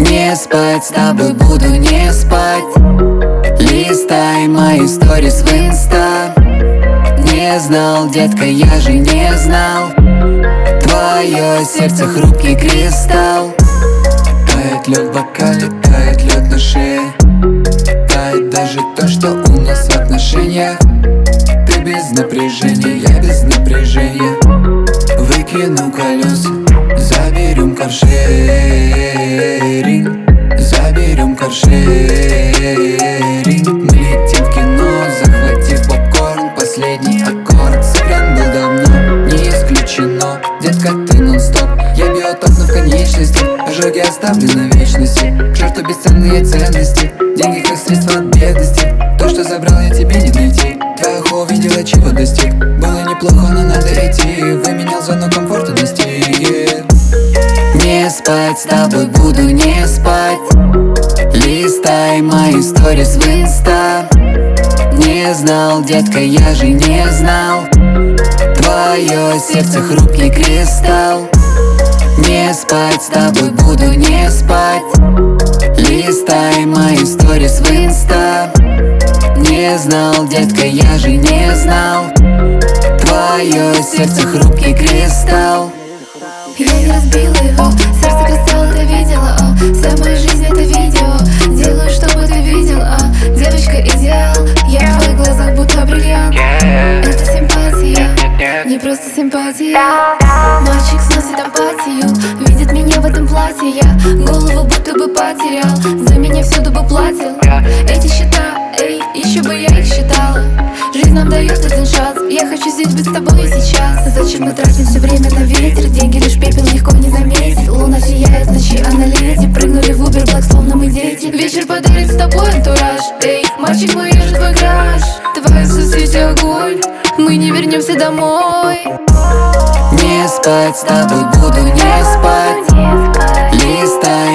Не спать, с тобой буду не спать. Листай мои сторис в инста. Не знал, детка, я же не знал. Твое сердце хрупкий кристалл. Тает лед в бокале, тает лед на шее. Тает даже то, что у нас в отношениях. Ты без напряжения, я без напряжения. Выкину колеса, заберем каршеринг. Заберем каршеринг. Мы летим в кино, захватив попкорн. Последний аккорд сыгран был давно, не исключено. Детка, ты нон-стоп, я биотоп, но в конечности. Ожоги оставлю на вечности. К черту бесценные ценности. Деньги как средство от бедности. То, что забрал, я тебе не найти. Твоя ухо увидела, чего достиг. Было неплохо, но надо идти. Выменял зону комфорта достиг. Не спать, с тобой буду не спать. Листай мои сторис в инста. Не знал, детка, я же не знал. Твое сердце хрупкий кристалл. Не спать, с тобой буду не спать. Листай мои сторис в инста. Не знал, детка, я же не знал. Твое сердце хрупкий кристалл. Я не разбила его, сердце кристалл, это видела, вся моя жизнь это видео. Делаю, чтобы ты видел, девочка идеал. Я в твоих глазах будто бриллиант. Это симпатия, не просто симпатия. Мальчик сносит апатию, видит меня в этом платье. Я голову будто бы потерял, за меня всюду бы платил. Эти счета, эй, еще бы я их считала. Жизнь нам дает один шанс, я хочу здесь быть с тобой сейчас. Зачем мы тратим все время на ветер? Деньги лишь пепел, легко не заметить. Луна сияет в ночи, а на лете прыгнули в Uber Black, словно мы дети. Вечер подарит с тобой антураж. Эй, мальчик мой, я же твой краш. Твоя соцсеть огонь, мы не вернемся домой. Не спать, с тобой буду не спать. Листай